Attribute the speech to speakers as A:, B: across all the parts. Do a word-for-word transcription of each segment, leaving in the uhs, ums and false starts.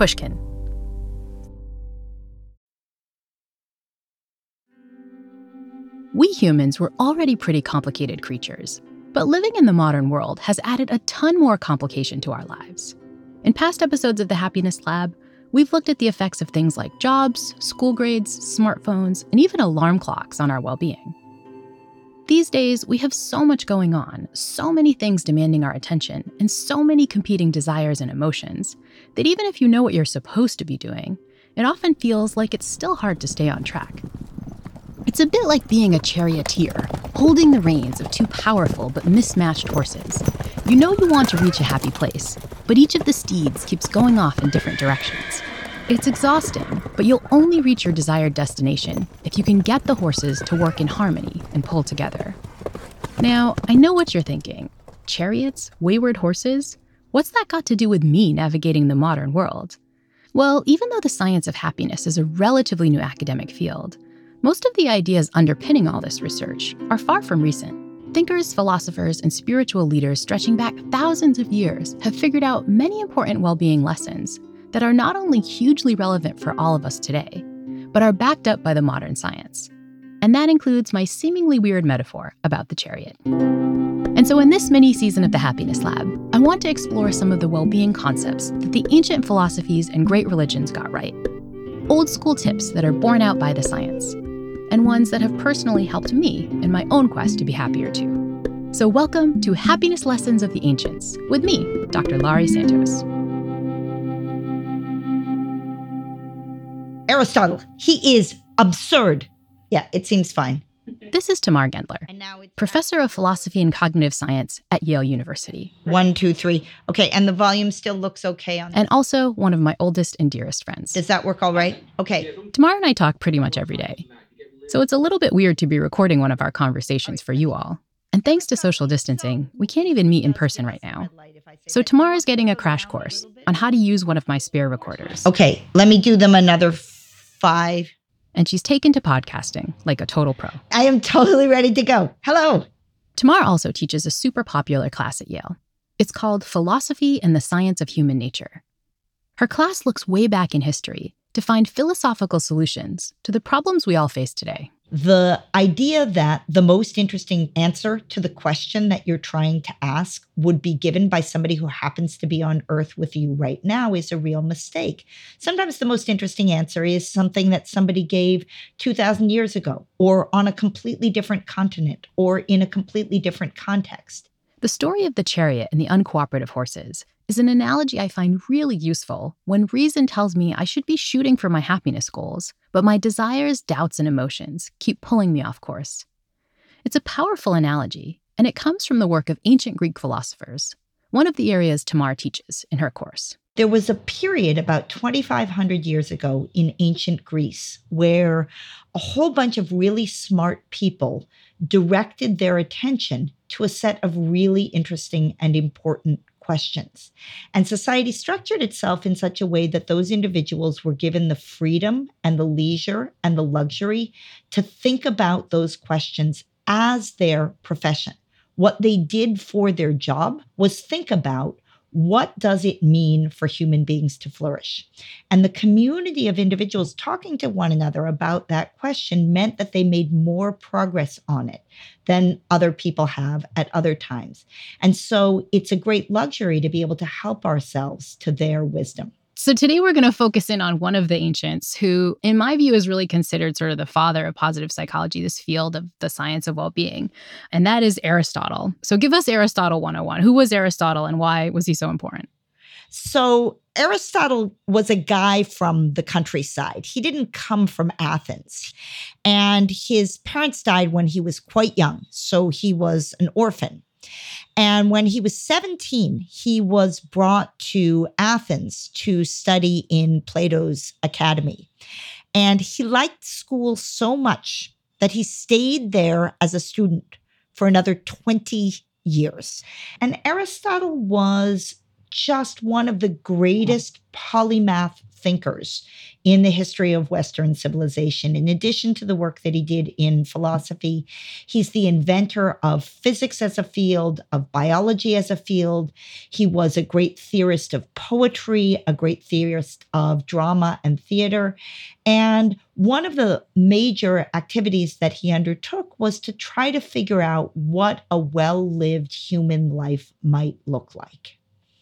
A: Pushkin. We humans were already pretty complicated creatures, but living in the modern world has added a ton more complication to our lives. In past episodes of the Happiness Lab, we've looked at the effects of things like jobs, school grades, smartphones, and even alarm clocks on our well-being. These days, we have so much going on, so many things demanding our attention, and so many competing desires and emotions, that even if you know what you're supposed to be doing, it often feels like it's still hard to stay on track. It's a bit like being a charioteer, holding the reins of two powerful but mismatched horses. You know you want to reach a happy place, but each of the steeds keeps going off in different directions. It's exhausting, but you'll only reach your desired destination if you can get the horses to work in harmony and pull together. Now, I know what you're thinking. Chariots? Wayward horses? What's that got to do with me navigating the modern world? Well, even though the science of happiness is a relatively new academic field, most of the ideas underpinning all this research are far from recent. Thinkers, philosophers, and spiritual leaders stretching back thousands of years have figured out many important well-being lessons that are not only hugely relevant for all of us today, but are backed up by the modern science. And that includes my seemingly weird metaphor about the chariot. And so in this mini-season of the Happiness Lab, I want to explore some of the well-being concepts that the ancient philosophies and great religions got right. Old school tips that are borne out by the science, and ones that have personally helped me in my own quest to be happier too. So welcome to Happiness Lessons of the Ancients with me, Doctor Laurie Santos.
B: Aristotle, he is absurd. Yeah, it seems fine.
A: This is Tamar Gendler, professor of philosophy and cognitive science at Yale University.
B: One, two, three. Okay, and the volume still looks okay on
A: And also one of my oldest and dearest friends.
B: Does that work all right? Okay.
A: Tamar and I talk pretty much every day, so it's a little bit weird to be recording one of our conversations for you all. And thanks to social distancing, we can't even meet in person right now. So Tamar is getting a crash course on how to use one of my spare recorders.
B: Okay, let me do them another five.
A: And she's taken to podcasting like a total pro.
B: I am totally ready to go. Hello.
A: Tamar also teaches a super popular class at Yale. It's called Philosophy and the Science of Human Nature. Her class looks way back in history to find philosophical solutions to the problems we all face today.
B: The idea that the most interesting answer to the question that you're trying to ask would be given by somebody who happens to be on Earth with you right now is a real mistake. Sometimes the most interesting answer is something that somebody gave two thousand years ago, or on a completely different continent, or in a completely different context.
A: The story of the chariot and the uncooperative horses is an analogy I find really useful when reason tells me I should be shooting for my happiness goals, but my desires, doubts, and emotions keep pulling me off course. It's a powerful analogy, and it comes from the work of ancient Greek philosophers, one of the areas Tamar teaches in her course.
B: There was a period about twenty-five hundred years ago in ancient Greece where a whole bunch of really smart people directed their attention to a set of really interesting and important questions. And society structured itself in such a way that those individuals were given the freedom and the leisure and the luxury to think about those questions as their profession. What they did for their job was think about, what does it mean for human beings to flourish? And the community of individuals talking to one another about that question meant that they made more progress on it than other people have at other times. And so it's a great luxury to be able to help ourselves to their wisdom.
A: So today we're going to focus in on one of the ancients who, in my view, is really considered sort of the father of positive psychology, this field of the science of well-being, and that is Aristotle. So give us Aristotle one oh one. Who was Aristotle and why was he so important?
B: So Aristotle was a guy from the countryside. He didn't come from Athens. And his parents died when he was quite young, so he was an orphan. And when he was seventeen, he was brought to Athens to study in Plato's academy. And he liked school so much that he stayed there as a student for another twenty years. And Aristotle was just one of the greatest polymath thinkers in the history of Western civilization. In addition to the work that he did in philosophy, he's the inventor of physics as a field, of biology as a field. He was a great theorist of poetry, a great theorist of drama and theater. And one of the major activities that he undertook was to try to figure out what a well-lived human life might look like.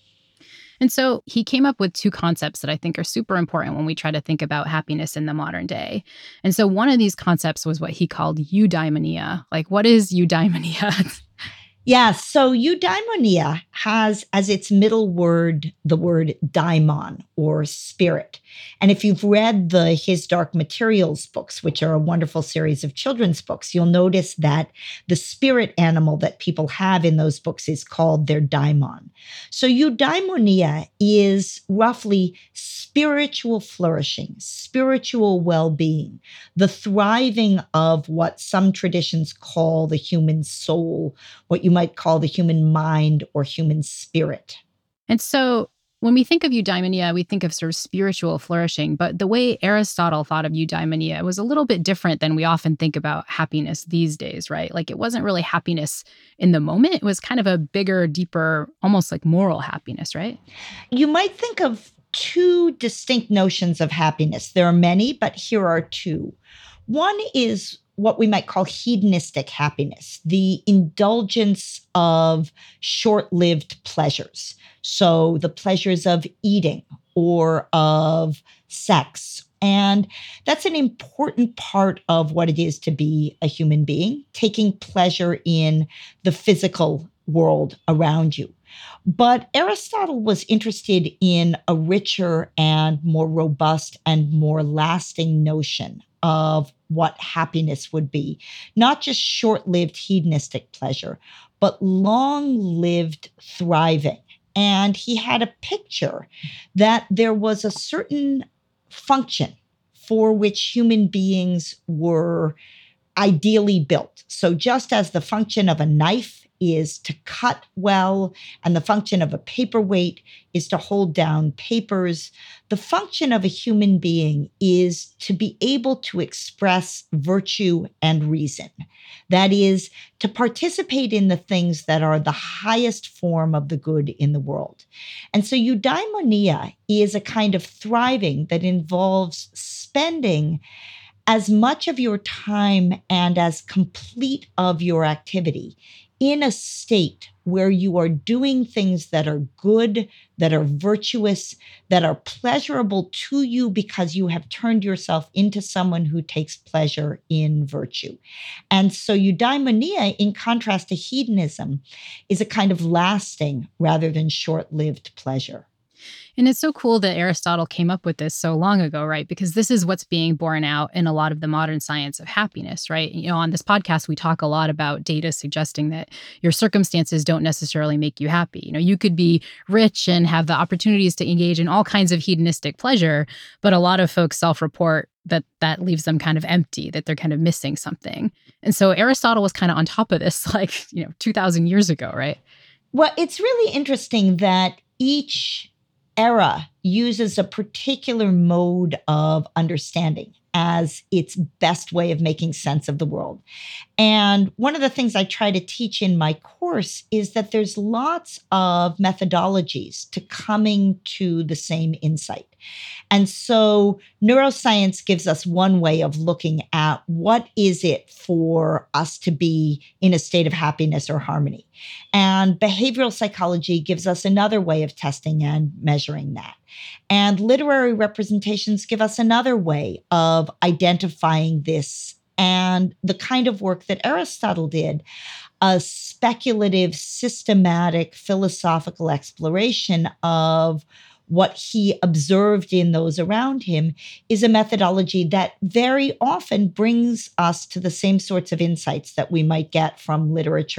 A: And so he came up with two concepts that I think are super important when we try to think about happiness in the modern day. And so one of these concepts was what he called eudaimonia. Like, what is eudaimonia?
B: Yeah, so eudaimonia has as its middle word the word daimon, or spirit. And if you've read the His Dark Materials books, which are a wonderful series of children's books, you'll notice that the spirit animal that people have in those books is called their daimon. So eudaimonia is roughly spiritual flourishing, spiritual well-being, the thriving of what some traditions call the human soul, what you might call the human mind or human spirit.
A: And so when we think of eudaimonia, we think of sort of spiritual flourishing, but the way Aristotle thought of eudaimonia was a little bit different than we often think about happiness these days, right? Like, it wasn't really happiness in the moment. It was kind of a bigger, deeper, almost like moral happiness, right?
B: You might think of two distinct notions of happiness. There are many, but here are two. One is what we might call hedonistic happiness, the indulgence of short-lived pleasures. So the pleasures of eating or of sex. And that's an important part of what it is to be a human being, taking pleasure in the physical world around you. But Aristotle was interested in a richer and more robust and more lasting notion of what happiness would be. Not just short-lived hedonistic pleasure, but long-lived thriving. And he had a picture that there was a certain function for which human beings were ideally built. So just as the function of a knife is to cut well, and the function of a paperweight is to hold down papers, the function of a human being is to be able to express virtue and reason. That is, to participate in the things that are the highest form of the good in the world. And so eudaimonia is a kind of thriving that involves spending as much of your time and as complete of your activity in a state where you are doing things that are good, that are virtuous, that are pleasurable to you because you have turned yourself into someone who takes pleasure in virtue. And so eudaimonia, in contrast to hedonism, is a kind of lasting rather than short-lived pleasure.
A: And it's so cool that Aristotle came up with this so long ago, right? Because this is what's being borne out in a lot of the modern science of happiness, right? You know, on this podcast, we talk a lot about data suggesting that your circumstances don't necessarily make you happy. You know, you could be rich and have the opportunities to engage in all kinds of hedonistic pleasure, but a lot of folks self-report that that leaves them kind of empty, that they're kind of missing something. And so Aristotle was kind of on top of this, like, you know, two thousand years ago, right?
B: Well, it's really interesting that each era uses a particular mode of understanding as its best way of making sense of the world. And one of the things I try to teach in my course is that there's lots of methodologies to coming to the same insight. And so neuroscience gives us one way of looking at what is it for us to be in a state of happiness or harmony. And behavioral psychology gives us another way of testing and measuring that. And literary representations give us another way of identifying this. And the kind of work that Aristotle did, a speculative, systematic, philosophical exploration of what he observed in those around him, is a methodology that very often brings us to the same sorts of insights that we might get from literature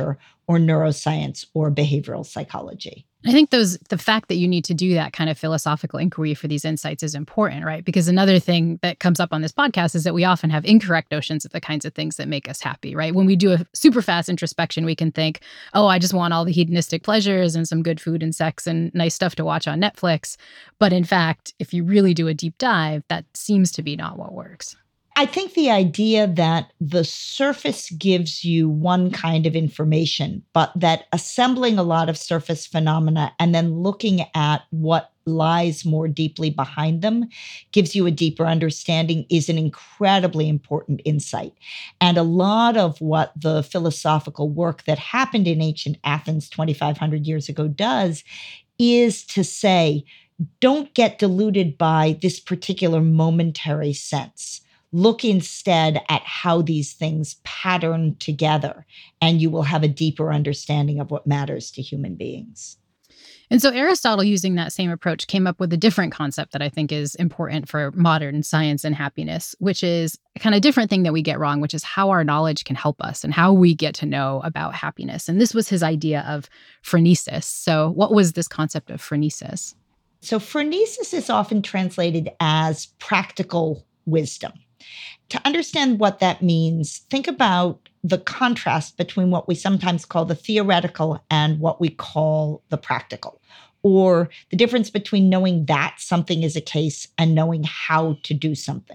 B: or neuroscience or behavioral psychology.
A: I think those the fact that you need to do that kind of philosophical inquiry for these insights is important, right? Because another thing that comes up on this podcast is that we often have incorrect notions of the kinds of things that make us happy, right? When we do a super fast introspection, we can think, oh, I just want all the hedonistic pleasures and some good food and sex and nice stuff to watch on Netflix. But in fact, if you really do a deep dive, that seems to be not what works.
B: I think the idea that the surface gives you one kind of information, but that assembling a lot of surface phenomena and then looking at what lies more deeply behind them gives you a deeper understanding is an incredibly important insight. And a lot of what the philosophical work that happened in ancient Athens twenty-five hundred years ago does is to say, don't get deluded by this particular momentary sense. Look instead at how these things pattern together, and you will have a deeper understanding of what matters to human beings.
A: And so Aristotle, using that same approach, came up with a different concept that I think is important for modern science and happiness, which is a kind of different thing that we get wrong, which is how our knowledge can help us and how we get to know about happiness. And this was his idea of phronesis. So what was this concept of phronesis?
B: So phronesis is often translated as practical wisdom. To understand what that means, think about the contrast between what we sometimes call the theoretical and what we call the practical, or the difference between knowing that something is a case and knowing how to do something.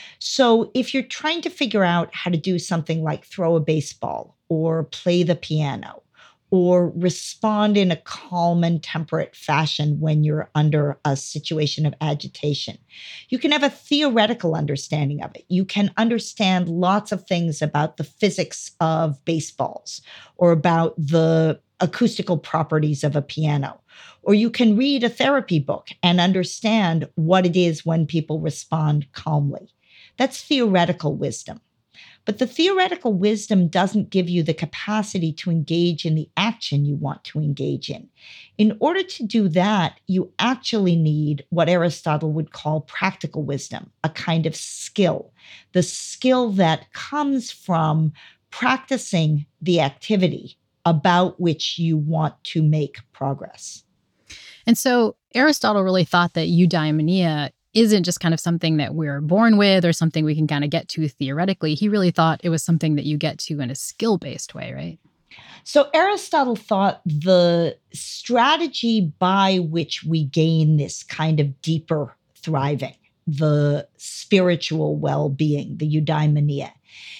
B: So if you're trying to figure out how to do something like throw a baseball or play the piano, or respond in a calm and temperate fashion when you're under a situation of agitation. You can have a theoretical understanding of it. You can understand lots of things about the physics of baseballs or about the acoustical properties of a piano. Or you can read a therapy book and understand what it is when people respond calmly. That's theoretical wisdom. But the theoretical wisdom doesn't give you the capacity to engage in the action you want to engage in. In order to do that, you actually need what Aristotle would call practical wisdom, a kind of skill, the skill that comes from practicing the activity about which you want to make progress.
A: And so Aristotle really thought that eudaimonia isn't just kind of something that we're born with or something we can kind of get to theoretically. He really thought it was something that you get to in a skill-based way, right?
B: So Aristotle thought the strategy by which we gain this kind of deeper thriving, the spiritual well-being, the eudaimonia,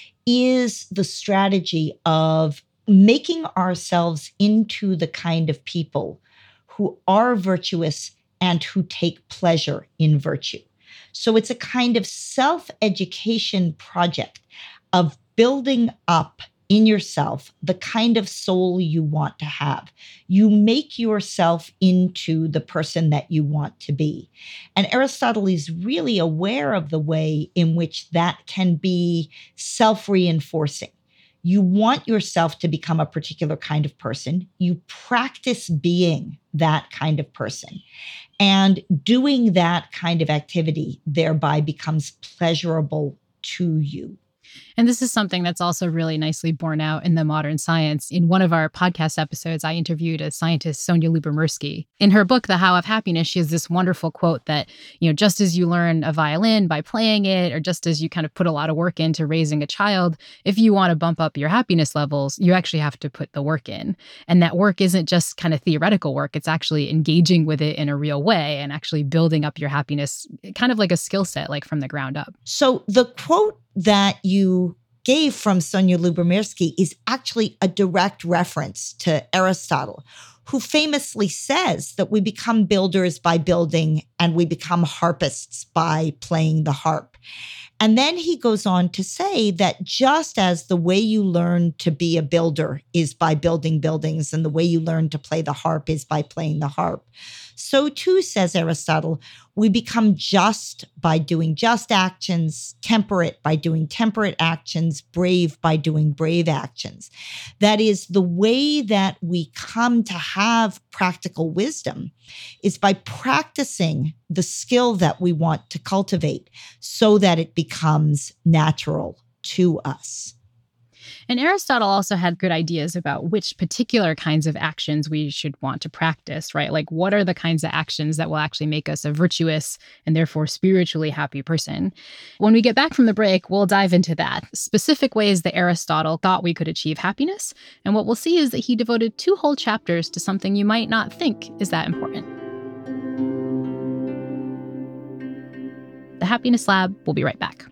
B: is the strategy of making ourselves into the kind of people who are virtuous and who take pleasure in virtue. So it's a kind of self-education project of building up in yourself the kind of soul you want to have. You make yourself into the person that you want to be. And Aristotle is really aware of the way in which that can be self-reinforcing. You want yourself to become a particular kind of person. You practice being that kind of person. And doing that kind of activity thereby becomes pleasurable to you.
A: And this is something that's also really nicely borne out in the modern science. In one of our podcast episodes, I interviewed a scientist, Sonja Lyubomirsky. In her book, The How of Happiness, she has this wonderful quote that, you know, just as you learn a violin by playing it, or just as you kind of put a lot of work into raising a child, if you want to bump up your happiness levels, you actually have to put the work in. And that work isn't just kind of theoretical work. It's actually engaging with it in a real way and actually building up your happiness, kind of like a skill set, like from the ground up.
B: So the quote that you gave from Sonja Lyubomirsky is actually a direct reference to Aristotle, who famously says that we become builders by building and we become harpists by playing the harp. And then he goes on to say that just as the way you learn to be a builder is by building buildings and the way you learn to play the harp is by playing the harp, so too, says Aristotle, we become just by doing just actions, temperate by doing temperate actions, brave by doing brave actions. That is, the way that we come to have practical wisdom is by practicing the skill that we want to cultivate so that it becomes natural to us.
A: And Aristotle also had good ideas about which particular kinds of actions we should want to practice, right? Like, what are the kinds of actions that will actually make us a virtuous and therefore spiritually happy person? When we get back from the break, we'll dive into that, specific ways that Aristotle thought we could achieve happiness. And what we'll see is that he devoted two whole chapters to something you might not think is that important. The Happiness Lab will be right back.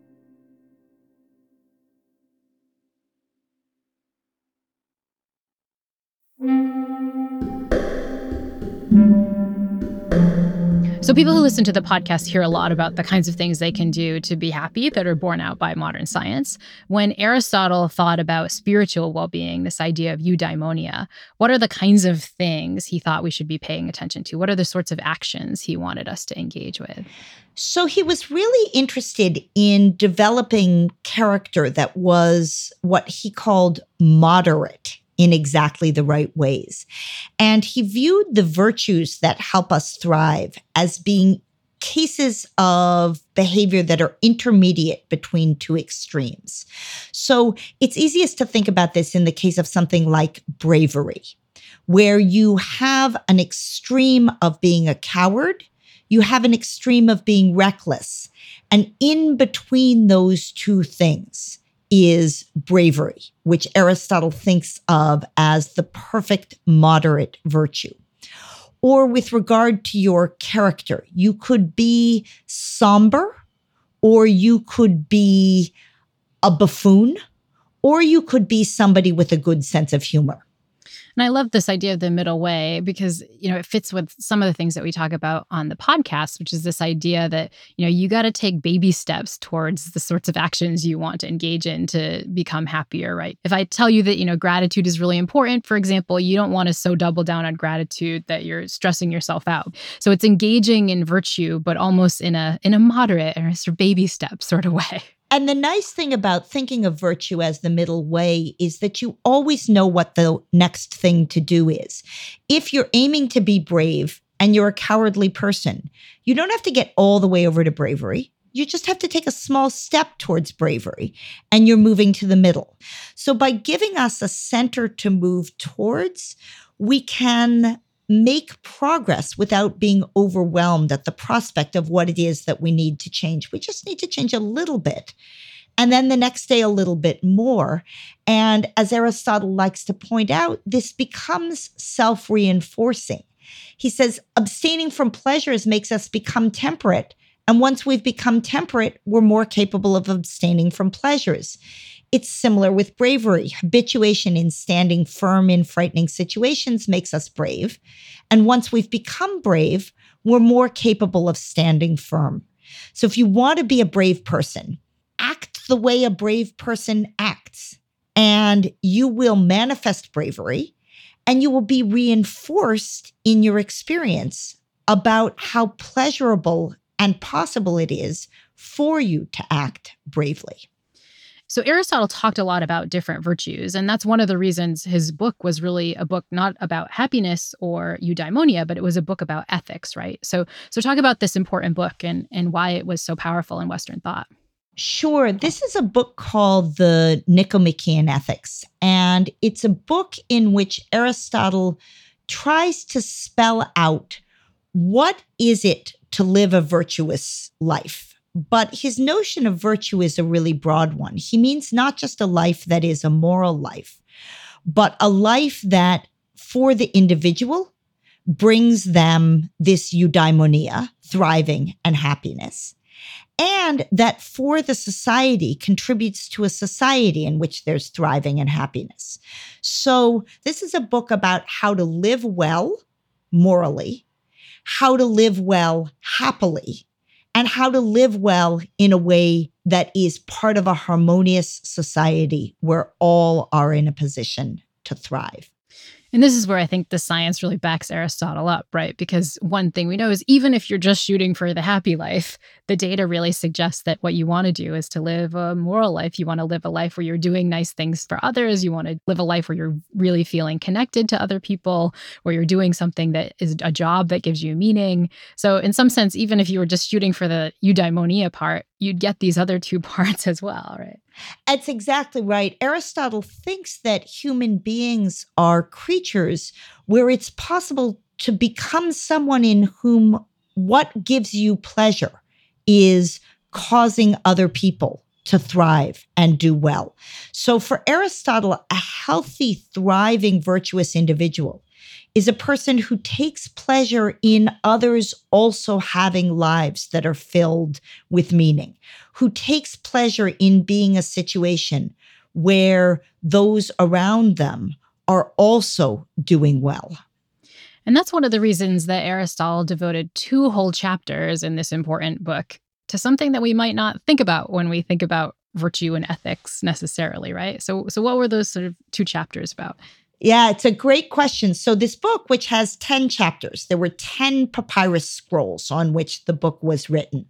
A: So people who listen to the podcast hear a lot about the kinds of things they can do to be happy that are borne out by modern science. When Aristotle thought about spiritual well-being, this idea of eudaimonia, what are the kinds of things he thought we should be paying attention to? What are the sorts of actions he wanted us to engage with?
B: So he was really interested in developing character that was what he called moderate in exactly the right ways. And he viewed the virtues that help us thrive as being cases of behavior that are intermediate between two extremes. So it's easiest to think about this in the case of something like bravery, where you have an extreme of being a coward, you have an extreme of being reckless. And in between those two things is bravery, which Aristotle thinks of as the perfect moderate virtue. Or with regard to your character, you could be somber, or you could be a buffoon, or you could be somebody with a good sense of humor.
A: And I love this idea of the middle way because, you know, it fits with some of the things that we talk about on the podcast, which is this idea that, you know, you got to take baby steps towards the sorts of actions you want to engage in to become happier, right? If I tell you that, you know, gratitude is really important, for example, you don't want to so double down on gratitude that you're stressing yourself out. So it's engaging in virtue, but almost in a in a moderate or sort of baby step sort of way.
B: And the nice thing about thinking of virtue as the middle way is that you always know what the next thing to do is. If you're aiming to be brave and you're a cowardly person, you don't have to get all the way over to bravery. You just have to take a small step towards bravery and you're moving to the middle. So by giving us a center to move towards, we can make progress without being overwhelmed at the prospect of what it is that we need to change. We just need to change a little bit. And then the next day, a little bit more. And as Aristotle likes to point out, this becomes self-reinforcing. He says, abstaining from pleasures makes us become temperate. And once we've become temperate, we're more capable of abstaining from pleasures. It's similar with bravery. Habituation in standing firm in frightening situations makes us brave. And once we've become brave, we're more capable of standing firm. So if you want to be a brave person, act the way a brave person acts, and you will manifest bravery, and you will be reinforced in your experience about how pleasurable and possible it is for you to act bravely.
A: So Aristotle talked a lot about different virtues, and that's one of the reasons his book was really a book not about happiness or eudaimonia, but it was a book about ethics, right? So so talk about this important book and, and why it was so powerful in Western thought.
B: Sure. This is a book called The Nicomachean Ethics, and it's a book in which Aristotle tries to spell out what is it to live a virtuous life. But his notion of virtue is a really broad one. He means not just a life that is a moral life, but a life that for the individual brings them this eudaimonia, thriving and happiness, and that for the society contributes to a society in which there's thriving and happiness. So this is a book about how to live well morally, how to live well happily, and how to live well in a way that is part of a harmonious society where all are in a position to thrive.
A: And this is where I think the science really backs Aristotle up, right? Because one thing we know is even if you're just shooting for the happy life, the data really suggests that what you want to do is to live a moral life. You want to live a life where you're doing nice things for others. You want to live a life where you're really feeling connected to other people, where you're doing something that is a job that gives you meaning. So in some sense, even if you were just shooting for the eudaimonia part, you'd get these other two parts as well, right?
B: That's exactly right. Aristotle thinks that human beings are creatures where it's possible to become someone in whom what gives you pleasure is causing other people to thrive and do well. So for Aristotle, a healthy, thriving, virtuous individual is a person who takes pleasure in others also having lives that are filled with meaning, who takes pleasure in being a situation where those around them are also doing well.
A: And that's one of the reasons that Aristotle devoted two whole chapters in this important book to something that we might not think about when we think about virtue and ethics necessarily, right? So, so what were those sort of two chapters about?
B: Yeah, it's a great question. So this book, which has ten chapters, there were ten papyrus scrolls on which the book was written,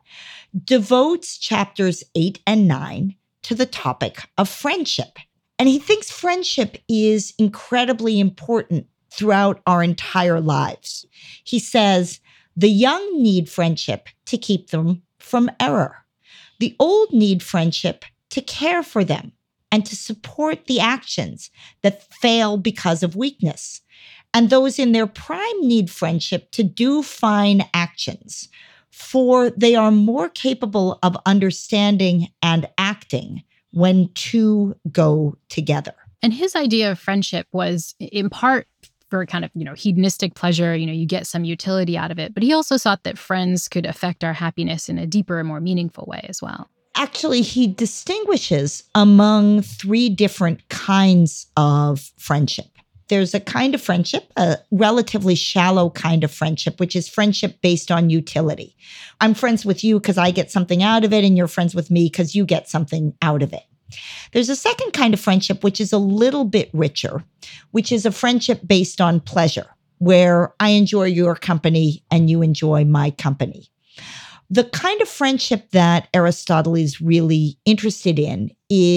B: devotes chapters eight and nine to the topic of friendship. And he thinks friendship is incredibly important throughout our entire lives. He says, the young need friendship to keep them from error. The old need friendship to care for them and to support the actions that fail because of weakness. And those in their prime need friendship to do fine actions, for they are more capable of understanding and acting when two go together.
A: And his idea of friendship was in part for kind of, you know, hedonistic pleasure, you know, you get some utility out of it. But he also thought that friends could affect our happiness in a deeper and more meaningful way as well.
B: Actually, he distinguishes among three different kinds of friendship. There's a kind of friendship, a relatively shallow kind of friendship, which is friendship based on utility. I'm friends with you because I get something out of it, and you're friends with me because you get something out of it. There's a second kind of friendship, which is a little bit richer, which is a friendship based on pleasure, where I enjoy your company and you enjoy my company. The kind of friendship that Aristotle is really interested in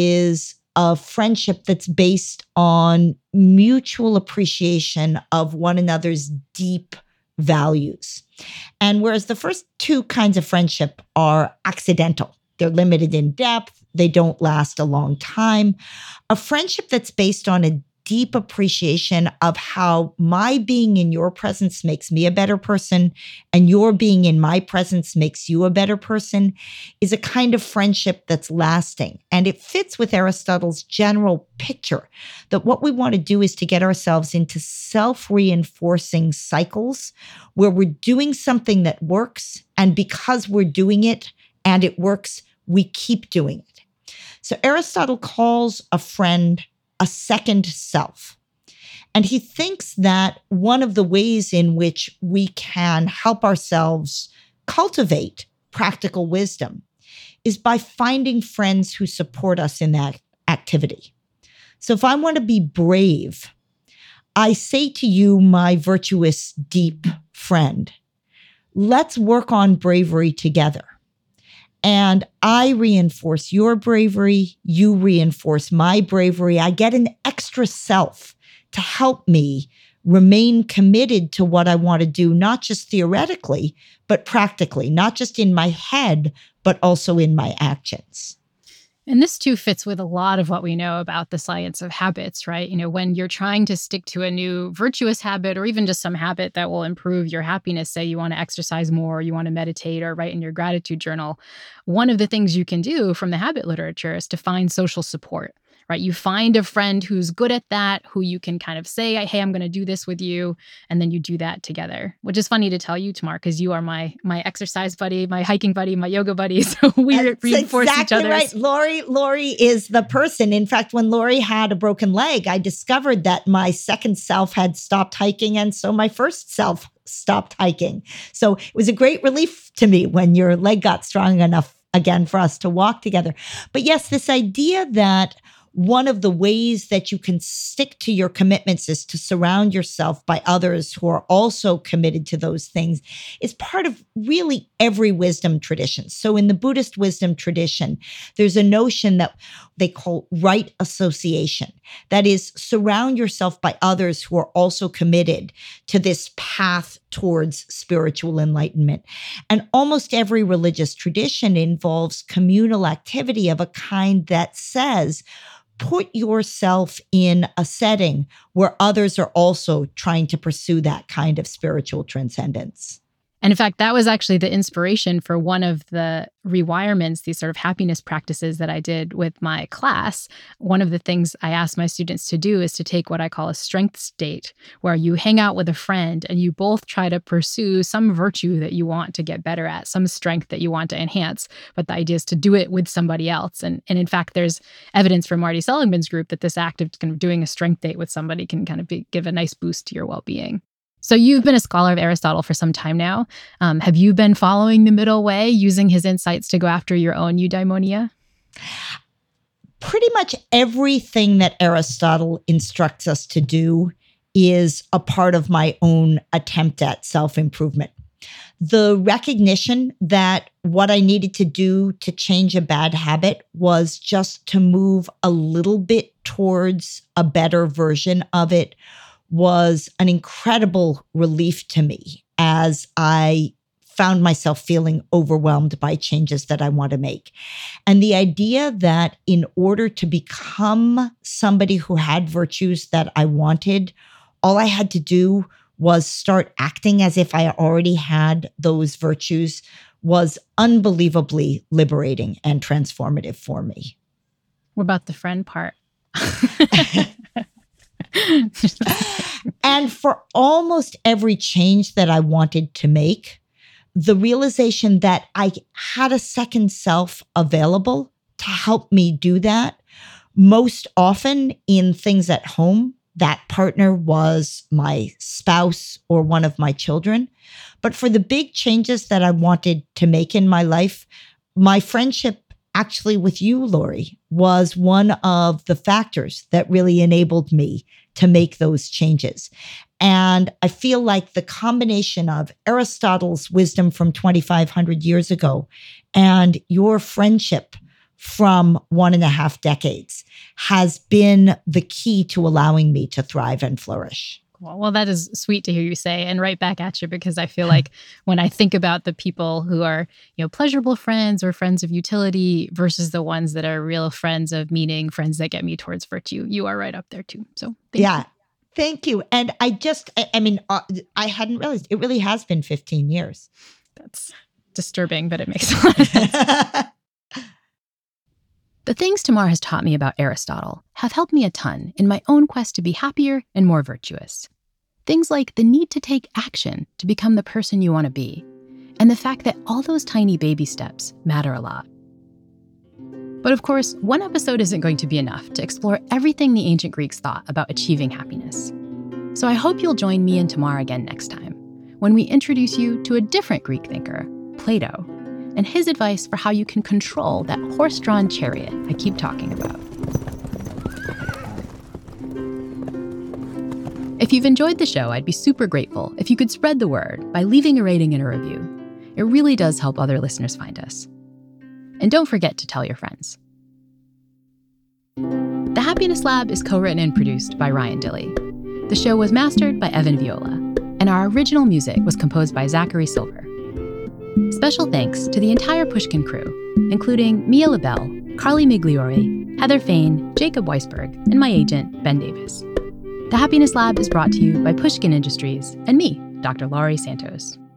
B: is a friendship that's based on mutual appreciation of one another's deep values. And whereas the first two kinds of friendship are accidental, they're limited in depth, they don't last a long time, a friendship that's based on a deep appreciation of how my being in your presence makes me a better person and your being in my presence makes you a better person is a kind of friendship that's lasting. And it fits with Aristotle's general picture that what we want to do is to get ourselves into self-reinforcing cycles where we're doing something that works, and because we're doing it and it works, we keep doing it. So Aristotle calls a friend a second self. And he thinks that one of the ways in which we can help ourselves cultivate practical wisdom is by finding friends who support us in that activity. So if I want to be brave, I say to you, my virtuous, deep friend, let's work on bravery together. And I reinforce your bravery, you reinforce my bravery. I get an extra self to help me remain committed to what I want to do, not just theoretically, but practically, not just in my head, but also in my actions.
A: And this too fits with a lot of what we know about the science of habits, right? You know, when you're trying to stick to a new virtuous habit or even just some habit that will improve your happiness, say you want to exercise more, you want to meditate or write in your gratitude journal, one of the things you can do from the habit literature is to find social support, right? You find a friend who's good at that, who you can kind of say, hey, I'm going to do this with you. And then you do that together, which is funny to tell you, Tamar, because you are my my exercise buddy, my hiking buddy, my yoga buddy. So we
B: That's
A: reinforce
B: exactly
A: each other.
B: Right. Lori, Lori is the person. In fact, when Lori had a broken leg, I discovered that my second self had stopped hiking. And so my first self stopped hiking. So it was a great relief to me when your leg got strong enough again for us to walk together. But yes, this idea that one of the ways that you can stick to your commitments is to surround yourself by others who are also committed to those things is part of really every wisdom tradition. So in the Buddhist wisdom tradition, there's a notion that they call right association. That is, surround yourself by others who are also committed to this path towards spiritual enlightenment. And almost every religious tradition involves communal activity of a kind that says, put yourself in a setting where others are also trying to pursue that kind of spiritual transcendence.
A: And in fact, that was actually the inspiration for one of the rewirements, these sort of happiness practices that I did with my class. One of the things I asked my students to do is to take what I call a strengths date, where you hang out with a friend and you both try to pursue some virtue that you want to get better at, some strength that you want to enhance. But the idea is to do it with somebody else. And, and in fact, there's evidence from Marty Seligman's group that this act of kind of doing a strength date with somebody can kind of be, give a nice boost to your well-being. So you've been a scholar of Aristotle for some time now. Um, have you been following the middle way, using his insights to go after your own eudaimonia?
B: Pretty much everything that Aristotle instructs us to do is a part of my own attempt at self-improvement. The recognition that what I needed to do to change a bad habit was just to move a little bit towards a better version of it was an incredible relief to me as I found myself feeling overwhelmed by changes that I want to make. And the idea that in order to become somebody who had virtues that I wanted, all I had to do was start acting as if I already had those virtues was unbelievably liberating and transformative for me.
A: What about the friend part?
B: And for almost every change that I wanted to make, the realization that I had a second self available to help me do that, most often in things at home, that partner was my spouse or one of my children. But for the big changes that I wanted to make in my life, my friendship actually with you, Laurie, was one of the factors that really enabled me to make those changes. And I feel like the combination of Aristotle's wisdom from twenty-five hundred years ago and your friendship from one and a half decades has been the key to allowing me to thrive and flourish.
A: Well, that is sweet to hear you say, and right back at you, because I feel like when I think about the people who are, you know, pleasurable friends or friends of utility versus the ones that are real friends of meaning, friends that get me towards virtue, you are right up there too. So thank
B: yeah,
A: you.
B: Thank you. And I just, I, I mean, uh, I hadn't realized it really has been fifteen years.
A: That's disturbing, but it makes a lot of sense. The things Tamar has taught me about Aristotle have helped me a ton in my own quest to be happier and more virtuous. Things like the need to take action to become the person you want to be, and the fact that all those tiny baby steps matter a lot. But of course, one episode isn't going to be enough to explore everything the ancient Greeks thought about achieving happiness. So I hope you'll join me and Tamar again next time, when we introduce you to a different Greek thinker, Plato, and his advice for how you can control that horse-drawn chariot I keep talking about. If you've enjoyed the show, I'd be super grateful if you could spread the word by leaving a rating and a review. It really does help other listeners find us. And don't forget to tell your friends. The Happiness Lab is co-written and produced by Ryan Dilley. The show was mastered by Evan Viola, and our original music was composed by Zachary Silver. Special thanks to the entire Pushkin crew, including Mia LaBelle, Carly Migliori, Heather Fain, Jacob Weisberg, and my agent, Ben Davis. The Happiness Lab is brought to you by Pushkin Industries and me, Doctor Laurie Santos.